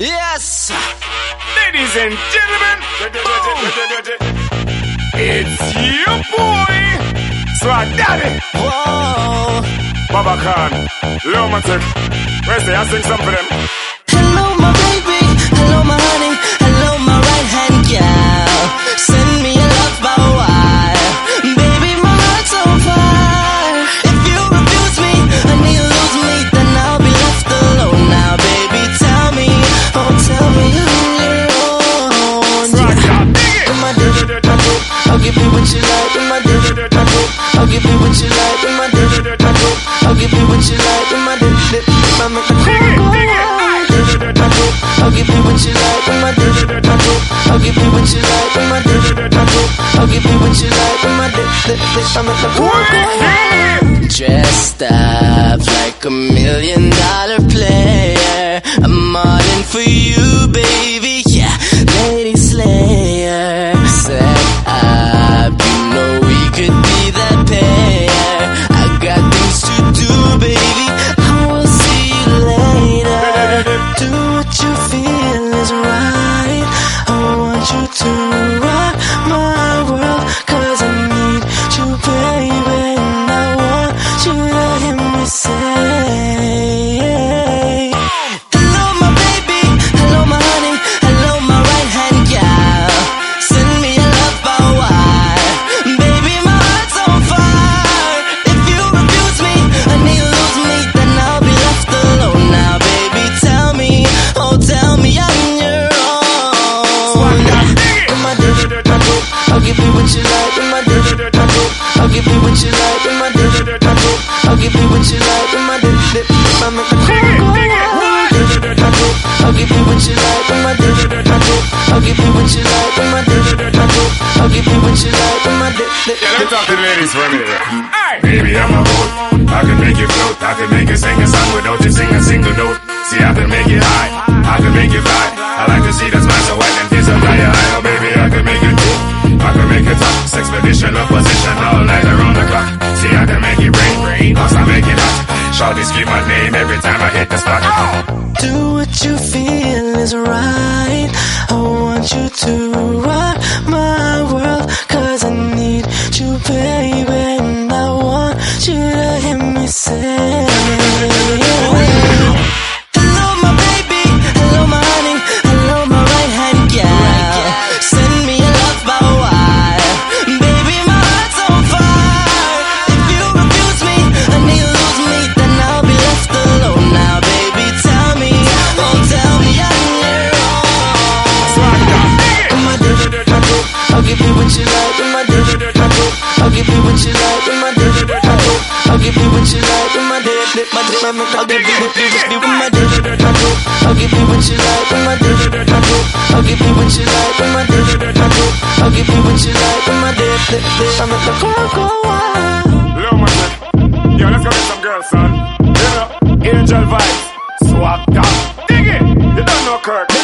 Yes! Ladies and gentlemen, it's your boy, Swag Daddy. Whoa! Baba Khan, Lumatic. Where's the I sing something for them? Hello, my baby. Hello, my honey. Hello, my right hand gal. Send me a love by wire. Baby, my heart's on fire. If you refuse me and you lose me, then I'll be left alone. Now, baby, tell me, oh, tell me I'm your own. In my dick, I'll give you what you like. In my dick, I'll give you what you like. In my dick, I'll give you what you like. In my dick, I make the cool go wild. I'll give you what you like. In my dick, I'll give you what you like. In my dick, I'll give you what you like. In my dick, I make the cool go wild. Dressed up like $1,000,000 player, I'm all in for you, baby. Yeah, lady slayer. Set up, you know we could be that pair. I got things to do, baby. I will see you later. Do what you feel is right. I want you to rock my world, 'cause I need you, baby. And I want you to hear me say, hello, my baby. Hello, my honey. Hello, my right hand gal. Send me a love by wire. Baby, my heart's on fire. If you refuse me and you lose me, then I'll be left alone. Now, baby, tell me, oh, tell me I'm your own. In my dick, I'll give you what you like. In my dick, I'll give you what you like. In my dick, I'll give you what you like. In my dick, I make the cool go wild. I'll give you what you like. In my dick, I'll give you what you like. In my dick, I'll give you what you like. In my dick. Yeah, let me talk to the ladies for a minute. Baby, I'm a boat. I can make you float. I can make you sing a song without you sing a single note. See, I can make it high. I can make you fly. I like to see that smile so white and kiss a fire. Oh, baby, I can make it do. I can make it top. Sex position of position all night around the clock. See, I can make it rain. Cause I make it hot. Shawty scream my name every time I hit the spot. Do what you feel is right. I want you to rock my world, 'cause I need you, baby. And I want you to hear me say, hello, my baby. Hello, my honey. Hello, my right hand gal. Send me a love by wire. Baby, my heart's on fire. If you refuse me and you lose me, then I'll be left alone. Now, baby, tell me, oh, tell me I'm your own. In my dick, I'll give you what you like. In my dick, I'll give you what you like. In my dick, I'll give you what you like. In my dick, I'll give you what you like. In my dick, I'll give you what you like. In my dick, I'll give you what you like. In my dick, I'll give you what you like. In my dick, I make the cool go wild. Lumatic. Yo, let's go get some girls, son. You know, angel vibes. Swag down. Dig it. You don't know Kirk.